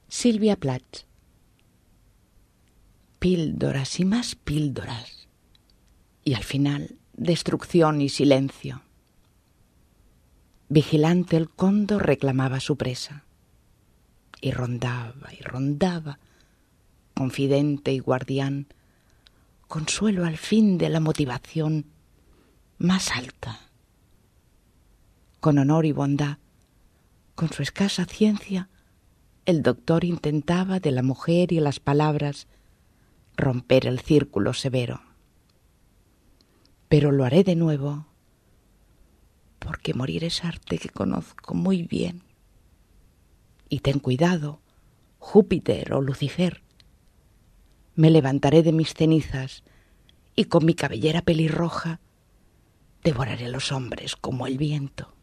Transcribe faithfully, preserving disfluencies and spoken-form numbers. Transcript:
Sylvia Plath. Píldoras y más píldoras. Y al final, destrucción y silencio. Vigilante el cóndor reclamaba su presa. Y rondaba y rondaba, confidente y guardián, consuelo al fin de la motivación más alta. Con honor y bondad, con su escasa ciencia, el doctor intentaba de la mujer y las palabras romper el círculo severo. Pero lo haré de nuevo, porque morir es arte que conozco muy bien. Y ten cuidado, Júpiter o Lucifer. Me levantaré de mis cenizas y con mi cabellera pelirroja devoraré a los hombres como el viento.